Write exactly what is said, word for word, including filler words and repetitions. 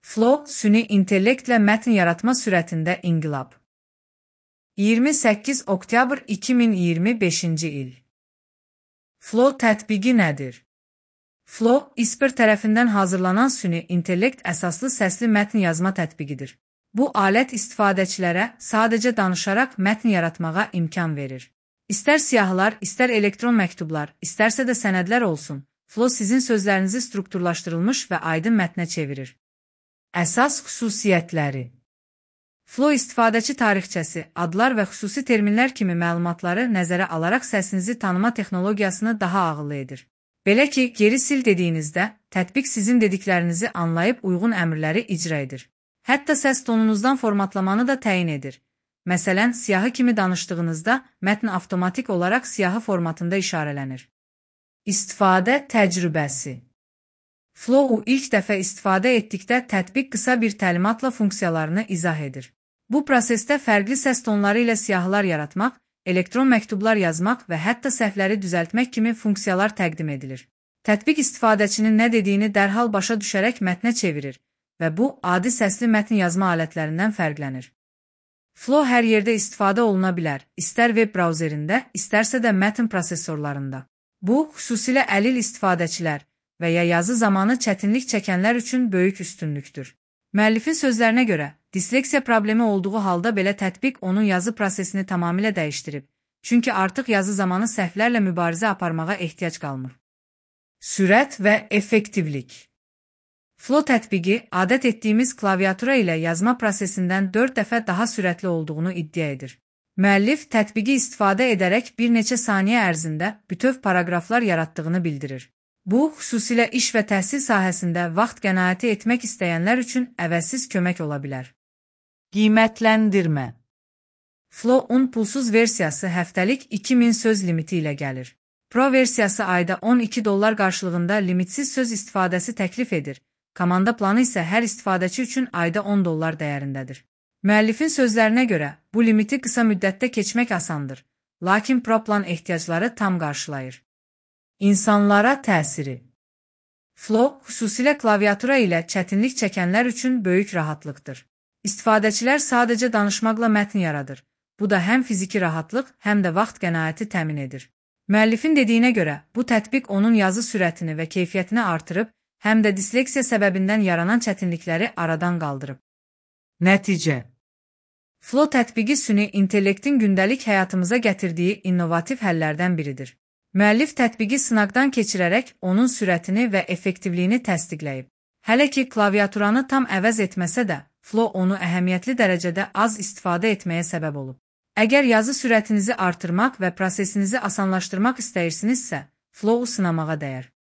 Flow, süni intellektlə mətn yaratma sürətində inqilab. iyirmi səkkiz oktyabr iki min iyirmi beşinci il. Flow tətbiqi nədir? Flow, İSPER tərəfindən hazırlanan süni intellekt əsaslı səsli mətn yazma tətbiqidir. Bu alət istifadəçilərə sadəcə danışaraq mətn yaratmağa imkan verir. İstər siyahılar, istər elektron məktublar, istərsə də sənədlər olsun, Flow sizin sözlərinizi strukturlaşdırılmış və aydın mətnə çevirir. Əsas xüsusiyyətləri. Flow istifadəçi tarixçəsi, adlar və xüsusi terminlər kimi məlumatları nəzərə alaraq səsinizi tanıma texnologiyasını daha ağıllı edir. Belə ki, geri sil dediyinizdə, tətbiq sizin dediklərinizi anlayıb uyğun əmrləri icra edir. Hətta səs tonunuzdan formatlamanı da təyin edir. Məsələn, siyahı kimi danışdığınızda, mətn avtomatik olaraq siyahı formatında işarələnir. İstifadə təcrübəsi. Flow-u ilk dəfə istifadə etdikdə tətbiq qısa bir təlimatla funksiyalarını izah edir. Bu prosesdə fərqli səs tonları ilə siyahılar yaratmaq, elektron məktublar yazmaq və hətta səhvləri düzəltmək kimi funksiyalar təqdim edilir. Tətbiq istifadəçinin nə dediyini dərhal başa düşərək mətnə çevirir və bu, adi səsli mətn yazma alətlərindən fərqlənir. Flow hər yerdə istifadə oluna bilər, istər web brauzerində, istərsə də mətn prosesorlarında. Bu, xüsusilə əlil istifadəçilər və ya yazı zamanı çətinlik çəkənlər üçün böyük üstünlükdür. Müəllifin sözlərinə görə, disleksiya problemi olduğu halda belə tətbiq onun yazı prosesini tamamilə dəyişdirib, çünki artıq yazı zamanı səhvlərlə mübarizə aparmağa ehtiyac qalmır. Sürət və effektivlik. Flow tətbiqi, adət etdiyimiz klaviatura ilə yazma prosesindən dörd dəfə daha sürətli olduğunu iddia edir. Müəllif tətbiqi istifadə edərək bir neçə saniyə ərzində bütöv paraqraflar yaratdığını bildirir. Bu, xüsusilə iş və təhsil sahəsində vaxt qənaəti etmək istəyənlər üçün əvəzsiz kömək ola bilər. Qiymətləndirmə. Flow-un pulsuz versiyası həftəlik iki min söz limiti ilə gəlir. Pro versiyası ayda on iki dollar qarşılığında limitsiz söz istifadəsi təklif edir. Komanda planı isə hər istifadəçi üçün ayda on dollar dəyərindədir. Müəllifin sözlərinə görə, bu limiti qısa müddətdə keçmək asandır, lakin Pro plan ehtiyacları tam qarşılayır. İnsanlara təsiri. Flow, xüsusilə klaviatura ilə çətinlik çəkənlər üçün böyük rahatlıqdır. İstifadəçilər sadəcə danışmaqla mətn yaradır. Bu da həm fiziki rahatlıq, həm də vaxt qənaəti təmin edir. Müəllifin dediyinə görə, bu tətbiq onun yazı sürətini və keyfiyyətini artırıb, həm də disleksiya səbəbindən yaranan çətinlikləri aradan qaldırıb. Nəticə. Flow tətbiqi süni intellektin gündəlik həyatımıza gətirdiyi innovativ həllərdən biridir. Müəllif tətbiqi sınaqdan keçirərək onun sürətini və effektivliyini təsdiqləyib. Hələ ki, klaviaturanı tam əvəz etməsə də, Flow onu əhəmiyyətli dərəcədə az istifadə etməyə səbəb olub. Əgər yazı sürətinizi artırmaq və prosesinizi asanlaşdırmaq istəyirsinizsə, Flow-u sınamağa dəyər.